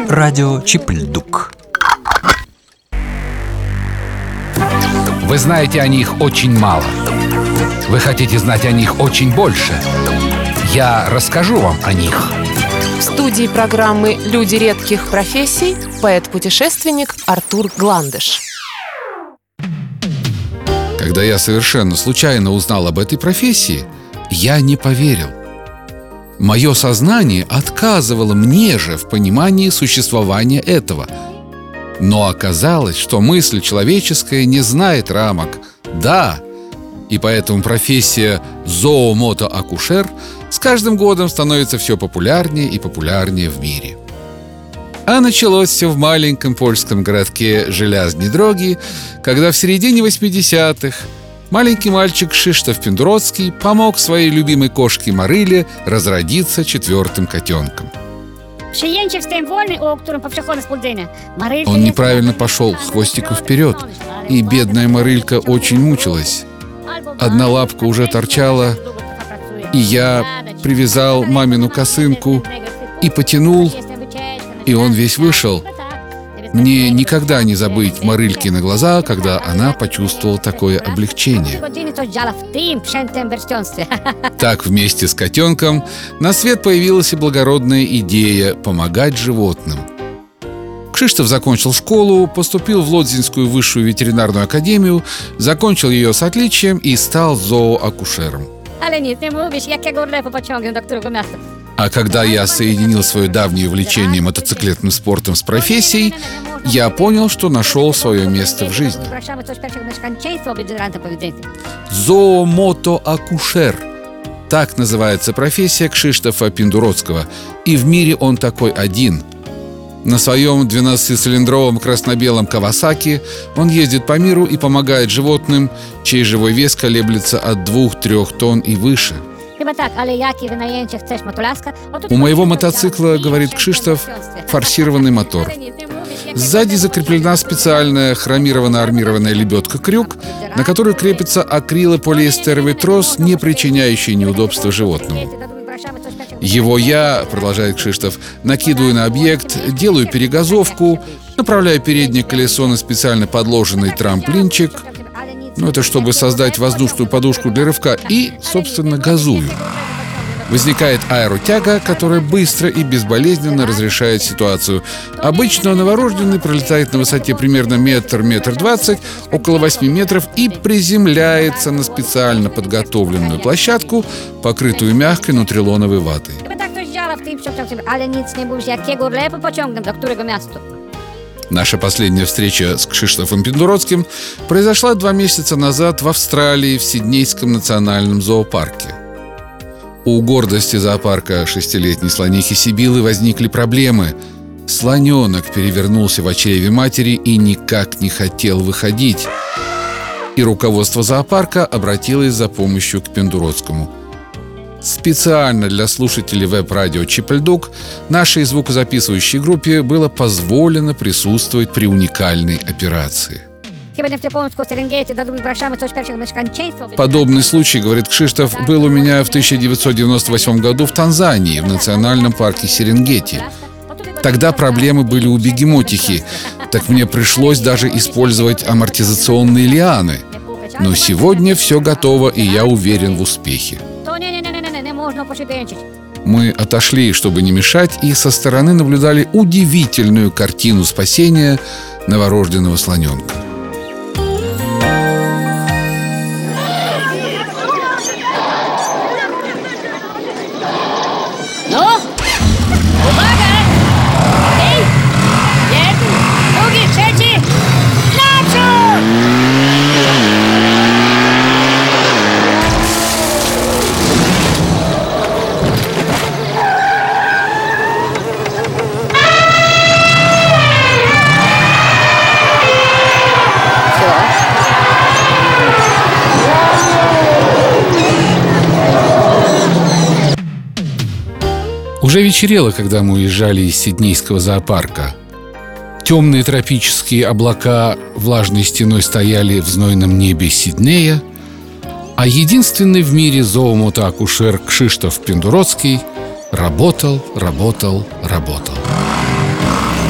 Веб-радио Чипльдук. Вы знаете о них очень мало. Вы хотите знать о них очень больше. Я расскажу вам о них. В студии программы «Люди редких профессий» поэт-путешественник Артур Гландыш. Когда я совершенно случайно узнал об этой профессии, я не поверил. Мое сознание отказывало мне же в понимании существования этого. Но оказалось, что мысль человеческая не знает рамок. Да, и поэтому профессия зоомотоакушер с каждым годом становится все популярнее и популярнее в мире. А началось все в маленьком польском городке Железные Дроги, когда в середине 80-х маленький мальчик Krzysztof Penderecki помог своей любимой кошке Марыле разродиться четвертым котенком. Он неправильно пошел с хвостиком вперед, и бедная Марылька очень мучилась. Одна лапка уже торчала, и я привязал мамину косынку и потянул, и он весь вышел. Мне никогда не забыть Марылькины глаза, когда она почувствовала такое облегчение. Так вместе с котенком на свет появилась и благородная идея помогать животным. Krzysztof закончил школу, поступил в Лодзинскую высшую ветеринарную академию, закончил ее с отличием и стал зооакушером. А когда я соединил свое давнее увлечение мотоциклетным спортом с профессией, я понял, что нашел свое место в жизни. Зоомотоакушер – так называется профессия Krzysztofa Pendereckiego, и в мире он такой один. На своем 12-цилиндровом красно-белом Кавасаки он ездит по миру и помогает животным, чей живой вес колеблется от 2-3 тонн и выше. У моего мотоцикла, говорит Krzysztof, форсированный мотор. Сзади закреплена специальная хромированно-армированная лебедка-крюк, на которую крепится акрилополиэстеровый трос, не причиняющий неудобства животному. Его я, продолжает Krzysztof, накидываю на объект, делаю перегазовку, направляю переднее колесо на специально подложенный трамплинчик, это чтобы создать воздушную подушку для рывка, и, собственно, газую. Возникает аэротяга, которая быстро и безболезненно разрешает ситуацию. Обычно новорожденный пролетает на высоте примерно метр 20, около 8 метров, и приземляется на специально подготовленную площадку, покрытую мягкой нутрилоновой ватой. Наша последняя встреча с Krzysztofem Pendereckim произошла 2 месяца назад в Австралии, в Сиднейском национальном зоопарке. У гордости зоопарка 6-летней слонихи Сибилы возникли проблемы. Слоненок перевернулся в чреве матери и никак не хотел выходить. И руководство зоопарка обратилось за помощью к Pendereckimu. Специально для слушателей веб-радио Чипльдук нашей звукозаписывающей группе было позволено присутствовать при уникальной операции. Подобный случай, говорит Krzysztof, был у меня в 1998 году в Танзании, в национальном парке Серенгети. Тогда проблемы были у бегемотихи, так мне пришлось даже использовать амортизационные лианы. Но сегодня все готово, и я уверен в успехе. Мы отошли, чтобы не мешать, и со стороны наблюдали удивительную картину спасения новорожденного слоненка. Уже вечерело, когда мы уезжали из Сиднейского зоопарка. Темные тропические облака влажной стеной стояли в знойном небе Сиднея, а единственный в мире зоомотоакушер Krzysztof Penderecki работал.